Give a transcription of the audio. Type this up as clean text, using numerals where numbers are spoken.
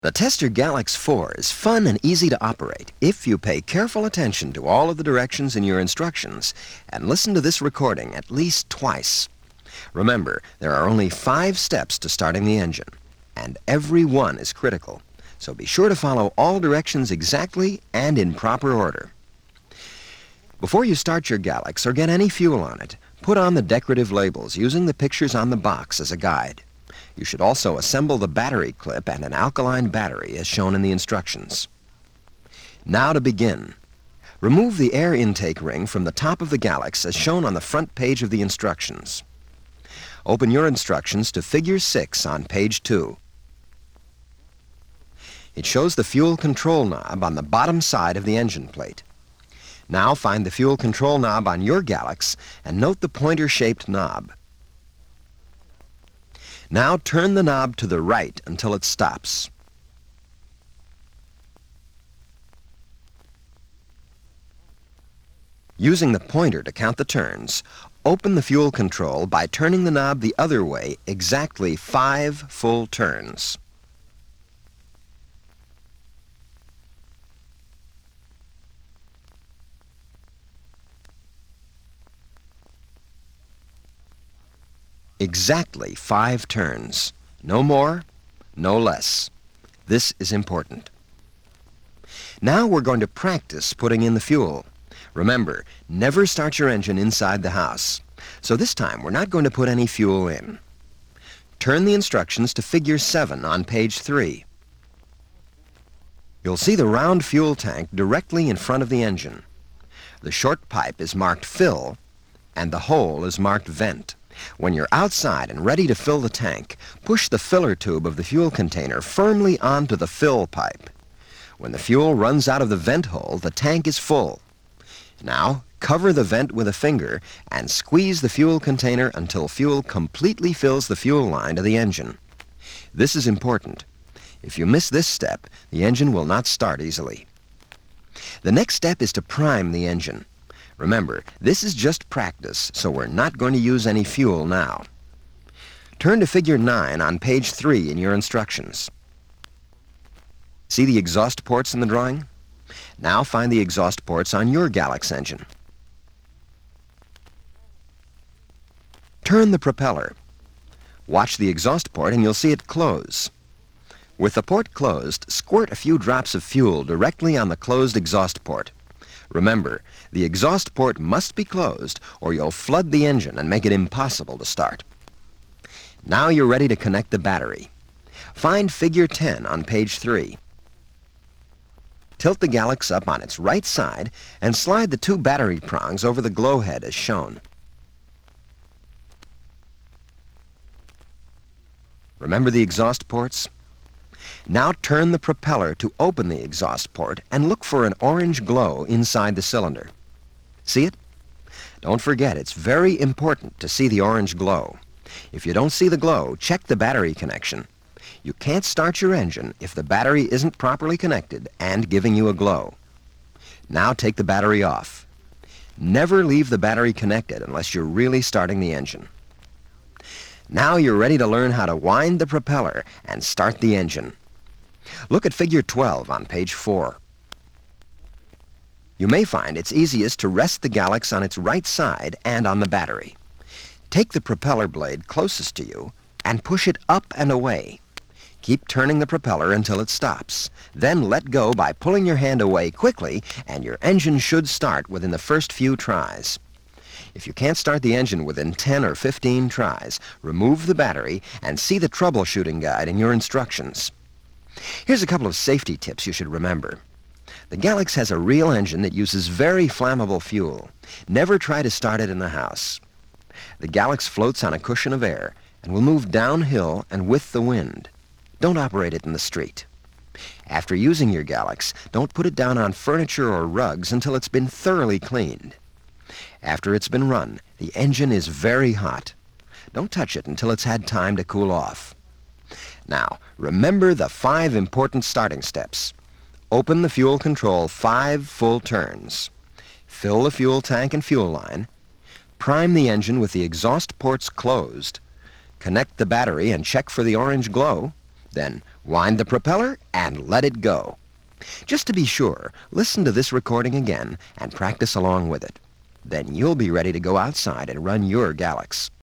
The Tester Galax 4 is fun and easy to operate if you pay careful attention to all of the directions in your instructions and listen to this recording at least twice. Remember, there are only 5 steps to starting the engine, and every one is critical, so be sure to follow all directions exactly and in proper order. Before you start your Galax or get any fuel on it, put on the decorative labels using the pictures on the box as a guide. You should also assemble the battery clip and an alkaline battery as shown in the instructions. Now to begin. Remove the air intake ring from the top of the Galax as shown on the front page of the instructions. Open your instructions to Figure 6 on page 2. It shows the fuel control knob on the bottom side of the engine plate. Now find the fuel control knob on your Galax and note the pointer-shaped knob. Now turn the knob to the right until it stops. Using the pointer to count the turns, open the fuel control by turning the knob the other way exactly 5 full turns. Exactly 5 turns. No more, no less. This is important. Now we're going to practice putting in the fuel. Remember, never start your engine inside the house. So this time we're not going to put any fuel in. Turn the instructions to Figure 7 on page 3. You'll see the round fuel tank directly in front of the engine. The short pipe is marked Fill and the hole is marked Vent. When you're outside and ready to fill the tank, push the filler tube of the fuel container firmly onto the fill pipe. When the fuel runs out of the vent hole, the tank is full. Now, cover the vent with a finger and squeeze the fuel container until fuel completely fills the fuel line to the engine. This is important. If you miss this step, the engine will not start easily. The next step is to prime the engine. Remember, this is just practice, so we're not going to use any fuel now. Turn to Figure 9 on page 3 in your instructions. See the exhaust ports in the drawing? Now find the exhaust ports on your Galax engine. Turn the propeller. Watch the exhaust port and you'll see it close. With the port closed, squirt a few drops of fuel directly on the closed exhaust port. Remember, the exhaust port must be closed or you'll flood the engine and make it impossible to start. Now you're ready to connect the battery. Find Figure 10 on page 3. Tilt the Galax up on its right side and slide the 2 battery prongs over the glow head as shown. Remember the exhaust ports? Now turn the propeller to open the exhaust port and look for an orange glow inside the cylinder. See it? Don't forget, it's very important to see the orange glow. If you don't see the glow, check the battery connection. You can't start your engine if the battery isn't properly connected and giving you a glow. Now take the battery off. Never leave the battery connected unless you're really starting the engine. Now you're ready to learn how to wind the propeller and start the engine. Look at Figure 12 on page 4. You may find it's easiest to rest the Galax on its right side and on the battery. Take the propeller blade closest to you and push it up and away. Keep turning the propeller until it stops. Then let go by pulling your hand away quickly and your engine should start within the first few tries. If you can't start the engine within 10 or 15 tries, remove the battery and see the troubleshooting guide in your instructions. Here's a couple of safety tips you should remember. The Galax has a real engine that uses very flammable fuel. Never try to start it in the house. The Galax floats on a cushion of air and will move downhill and with the wind. Don't operate it in the street. After using your Galax, don't put it down on furniture or rugs until it's been thoroughly cleaned. After it's been run, the engine is very hot. Don't touch it until it's had time to cool off. Now, remember the 5 important starting steps. Open the fuel control 5 full turns. Fill the fuel tank and fuel line. Prime the engine with the exhaust ports closed. Connect the battery and check for the orange glow. Then wind the propeller and let it go. Just to be sure, listen to this recording again and practice along with it. Then you'll be ready to go outside and run your Galax.